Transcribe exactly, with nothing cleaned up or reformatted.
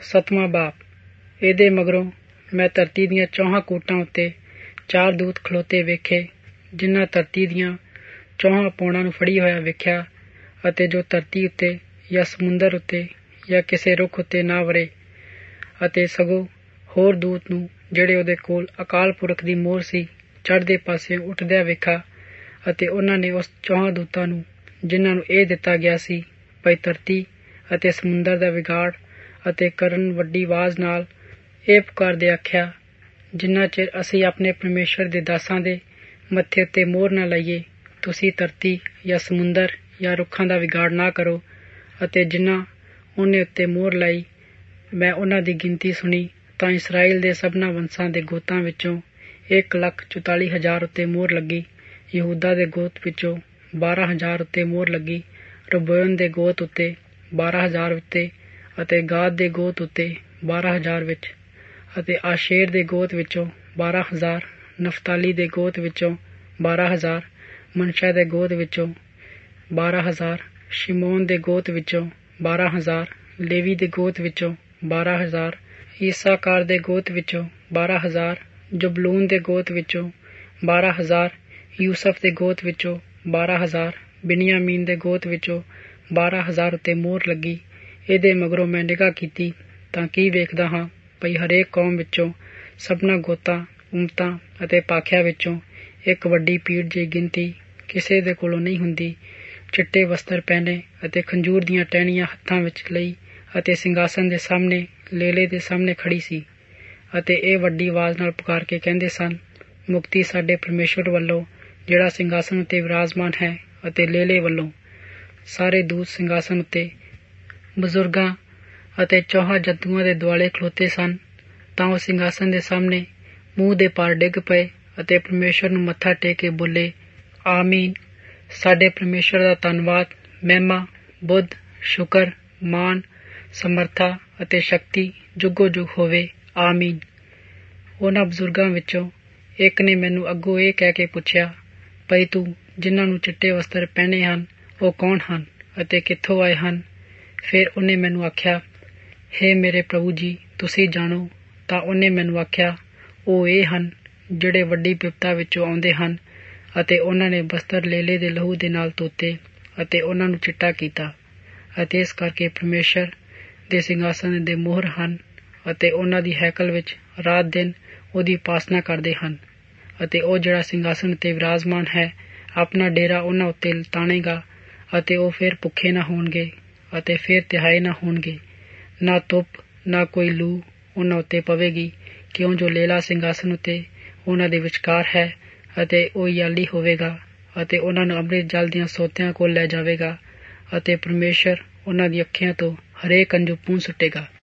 ਸੱਤਵਾਂ ਬਾਪ। ਇਹਦੇ ਮਗਰੋਂ ਮੈਂ ਧਰਤੀ ਦੀਆਂ ਚੌਹਾਂ ਕੂਟਾਂ ਉੱਤੇ ਚਾਰ ਦੂਤ ਖਲੋਤੇ ਵੇਖੇ, ਜਿਨ੍ਹਾਂ ਧਰਤੀ ਦੀਆਂ ਚੌਹਾਂ ਪੌਣਾਂ ਨੂੰ ਫੜੀ ਹੋਇਆ ਵੇਖਿਆ, ਅਤੇ ਜੋ ਧਰਤੀ ਉੱਤੇ ਜਾਂ ਸਮੁੰਦਰ ਉੱਤੇ ਜਾਂ ਕਿਸੇ ਰੁੱਖ ਉੱਤੇ ਨਾ ਵਰੇ, ਅਤੇ ਸਗੋਂ ਹੋਰ ਦੂਤ ਨੂੰ ਜਿਹੜੇ ਉਹਦੇ ਕੋਲ ਅਕਾਲ ਪੁਰਖ ਦੀ ਮੋਹਰ ਸੀ ਚੜ੍ਹਦੇ ਪਾਸਿਓਂ ਉੱਠਦਿਆਂ ਵੇਖਾ। ਅਤੇ ਉਹਨਾਂ ਨੇ ਉਸ ਚੌਹਾਂ ਦੂਤਾਂ ਨੂੰ, ਜਿਨ੍ਹਾਂ ਨੂੰ ਇਹ ਦਿੱਤਾ ਗਿਆ ਸੀ ਭਈ ਧਰਤੀ ਅਤੇ ਸਮੁੰਦਰ ਦਾ ਵਿਗਾੜ ਅਤੇ ਕਰਨ ਵੱਡੀ ਆਵਾਜ਼ ਨਾਲ ਇਹ ਪੁਕਾਰਦੇ ਆਖਿਆ, ਜਿੰਨਾ ਚਿਰ ਅਸੀਂ ਆਪਣੇ ਪਰਮੇਸ਼ਰ ਦੇ ਦਾਸਾਂ ਦੇ ਮੱਥੇ ਉੱਤੇ ਮੋਹਰ ਨਾ ਲਾਈਏ, ਤੁਸੀਂ ਧਰਤੀ ਜਾਂ ਸਮੁੰਦਰ ਜਾਂ ਰੁੱਖਾਂ ਦਾ ਵਿਗਾੜ ਨਾ ਕਰੋ। ਅਤੇ ਜਿਨ੍ਹਾਂ ਉਹਨੇ ਉੱਤੇ ਮੋਹਰ ਲਾਈ, ਮੈਂ ਉਹਨਾਂ ਦੀ ਗਿਣਤੀ ਸੁਣੀ ਤਾਂ ਇਸਰਾਏਲ ਦੇ ਸਭਨਾਂ ਵੰਸ਼ਾਂ ਦੇ ਗੋਤਾਂ ਵਿੱਚੋਂ ਇੱਕ ਲੱਖ ਚੁਤਾਲੀ ਹਜ਼ਾਰ ਉੱਤੇ ਮੋਹਰ ਲੱਗੀ। ਯਹੂਦਾ ਦੇ ਗੋਤ ਵਿੱਚੋਂ ਬਾਰਾਂ ਹਜ਼ਾਰ ਉੱਤੇ ਮੋਹਰ ਲੱਗੀ, ਰਬੋਇਨ ਦੇ ਗੋਤ ਉੱਤੇ ਬਾਰਾਂ ਹਜ਼ਾਰ ਉੱਤੇ, ਅਤੇ ਗਾਦ ਦੇ ਗੋਤ ਉੱਤੇ ਬਾਰਾਂ ਹਜ਼ਾਰ ਵਿੱਚ, ਅਤੇ ਆਸ਼ੇਰ ਦੇ ਗੋਤ ਵਿੱਚੋਂ ਬਾਰਾਂ ਹਜ਼ਾਰ, ਨਫਤਾਲੀ ਦੇ ਗੋਤ ਵਿੱਚੋਂ ਬਾਰਾਂ ਹਜ਼ਾਰ, ਮਨਸ਼ਾ ਦੇ ਗੋਤ ਵਿੱਚੋਂ ਬਾਰਾਂ ਹਜ਼ਾਰ, ਸ਼ਿਮੋਨ ਦੇ ਗੋਤ ਵਿੱਚੋਂ ਬਾਰਾਂ ਹਜ਼ਾਰ, ਲੇਵੀ ਦੇ ਗੋਤ ਵਿੱਚੋਂ ਬਾਰਾਂ ਹਜ਼ਾਰ, ਇਸਾਕਾਰ ਦੇ ਗੋਤ ਵਿੱਚੋਂ ਬਾਰਾਂ ਹਜ਼ਾਰ, ਜ਼ਬੂਲੂਨ ਦੇ ਗੋਤ ਵਿੱਚੋਂ ਬਾਰਾਂ ਹਜ਼ਾਰ, ਯੂਸਫ ਦੇ ਗੋਤ ਵਿੱਚੋਂ ਬਾਰਾਂ ਹਜ਼ਾਰ, ਬਿਨਯਾਮੀਨ ਦੇ ਗੋਤ ਵਿੱਚੋਂ ਬਾਰਾਂ ਹਜ਼ਾਰ ਉੱਤੇ ਮੋਹਰ ਲੱਗੀ। ਇਹਦੇ ਮਗਰੋਂ ਮੈਂ ਨਿਗਾਹ ਕੀਤੀ ਤਾਂ ਕੀ ਵੇਖਦਾ ਹਾਂ ਭਈ ਹਰੇਕ ਕੌਮ ਵਿੱਚੋਂ, ਸਭਨਾਂ ਗੋਤਾਂ, ਉਮਤਾਂ ਅਤੇ ਭਾਖਿਆਂ ਵਿੱਚੋਂ ਇੱਕ ਵੱਡੀ ਭੀੜ ਜਿਹੀ ਗਿਣਤੀ ਕਿਸੇ ਦੇ ਕੋਲੋਂ ਨਹੀਂ ਹੁੰਦੀ, ਚਿੱਟੇ ਵਸਤਰ ਪਹਿਨੇ ਅਤੇ ਖੰਜੂਰ ਦੀਆਂ ਟਹਿਣੀਆਂ ਹੱਥਾਂ ਵਿੱਚ ਲਈ, ਅਤੇ ਸਿੰਘਾਸਨ ਦੇ ਸਾਹਮਣੇ ਲੇਲੇ ਦੇ ਸਾਹਮਣੇ ਖੜੀ ਸੀ। ਅਤੇ ਇਹ ਵੱਡੀ ਆਵਾਜ਼ ਨਾਲ ਪੁਕਾਰ ਕੇ ਕਹਿੰਦੇ ਸਨ, ਮੁਕਤੀ ਸਾਡੇ ਪਰਮੇਸ਼ਵਰ ਵੱਲੋਂ ਜਿਹੜਾ ਸਿੰਘਾਸਨ ਉੱਤੇ ਵਿਰਾਜਮਾਨ ਹੈ, ਅਤੇ ਲੇਲੇ ਵੱਲੋਂ। ਸਾਰੇ ਦੂਤ ਸਿੰਘਾਸਨ ਉੱਤੇ, ਬਜ਼ੁਰਗਾਂ ਅਤੇ ਚੌਹਾਂ ਜੰਤੂਆਂ ਦੇ ਦੁਆਲੇ ਖਲੋਤੇ ਸਨ। ਤਾਂ ਉਹ ਸਿੰਘਾਸਨ ਦੇ ਸਾਹਮਣੇ ਮੂੰਹ ਦੇ ਭਾਰ ਡਿੱਗ ਪਏ ਅਤੇ ਪਰਮੇਸ਼ਵਰ ਨੂੰ ਮੱਥਾ ਟੇਕ ਕੇ ਬੋਲੇ, ਆਮੀਨ। ਸਾਡੇ ਪਰਮੇਸ਼ਵਰ ਦਾ ਧੰਨਵਾਦ, ਮਹਿਮਾ, ਬੁੱਧ, ਸ਼ੁਕਰ, ਮਾਣ, ਸਮਰਥਾ ਅਤੇ ਸ਼ਕਤੀ ਜੁਗੋ ਜੁਗ ਹੋਵੇ, ਆਮੀਨ। ਉਹਨਾਂ ਬਜ਼ੁਰਗਾਂ ਵਿੱਚੋਂ ਇੱਕ ਨੇ ਮੈਨੂੰ ਅੱਗੋਂ ਇਹ ਕਹਿ ਕੇ ਪੁੱਛਿਆ, ਭਈ ਤੂੰ ਜਿਨ੍ਹਾਂ ਨੂੰ ਚਿੱਟੇ ਵਸਤਰ ਪਹਿਨੇ ਹਨ ਉਹ ਕੌਣ ਹਨ ਅਤੇ ਕਿੱਥੋਂ ਆਏ ਹਨ? ਫਿਰ ਉਹਨੇ ਮੈਨੂੰ ਆਖਿਆ, ਹੇ ਮੇਰੇ ਪ੍ਰਭੂ ਜੀ, ਤੁਸੀਂ ਜਾਣੋ। ਤਾਂ ਉਹਨੇ ਮੈਨੂੰ ਆਖਿਆ, ਉਹ ਇਹ ਹਨ ਜਿਹੜੇ ਵੱਡੀ ਬਿਪਤਾ ਵਿੱਚੋਂ ਆਉਂਦੇ ਹਨ, ਅਤੇ ਉਹਨਾਂ ਨੇ ਬਸਤਰ ਲੇਲੇ ਦੇ ਲਹੂ ਦੇ ਨਾਲ ਧੋਤੇ ਅਤੇ ਉਹਨਾਂ ਨੂੰ ਚਿੱਟਾ ਕੀਤਾ, ਅਤੇ ਇਸ ਕਰਕੇ ਪਰਮੇਸ਼ਰ ਦੇ ਸਿੰਘਾਸਨ ਦੇ ਮੋਹਰ ਹਨ, ਅਤੇ ਉਹਨਾਂ ਦੀ ਹੈਕਲ ਵਿੱਚ ਰਾਤ ਦਿਨ ਉਹਦੀ ਉਪਾਸਨਾ ਕਰਦੇ ਹਨ। ਅਤੇ ਉਹ ਜਿਹੜਾ ਸਿੰਘਾਸਨ ਉੱਤੇ ਵਿਰਾਜਮਾਨ ਹੈ ਆਪਣਾ ਡੇਰਾ ਉਹਨਾਂ ਉੱਤੇ ਤਾਣੇਗਾ, ਅਤੇ ਉਹ ਫਿਰ ਭੁੱਖੇ ਨਾ ਹੋਣਗੇ ਅਤੇ ਫਿਰ ਤਿਹਾਏ ਨਾ ਹੋਣਗੇ। ਨਾ ਧੁੱਪ ਨਾ ਕੋਈ ਲੂ ਉਹਨਾਂ ਉੱਤੇ ਪਵੇਗੀ, ਕਿਉਂ ਜੋ ਲੇਲਾ ਸਿੰਘਾਸਨ ਉੱਤੇ ਉਹਨਾਂ ਦੇ ਵਿਚਕਾਰ ਹੈ, ਅਤੇ ਉਹ ਯਾਲੀ ਹੋਵੇਗਾ, ਅਤੇ ਉਹਨਾਂ ਨੂੰ ਅੰਮ੍ਰਿਤ ਜਲ ਦੀਆਂ ਸੋਤਿਆਂ ਕੋਲ ਲੈ ਜਾਵੇਗਾ, ਅਤੇ ਪਰਮੇਸ਼ਰ ਉਹਨਾਂ ਦੀ ਅੱਖੀਆਂ ਤੋਂ ਹਰੇਕ ਅੰਜੂ ਪੂੰਝ ਸੁੱਟੇਗਾ।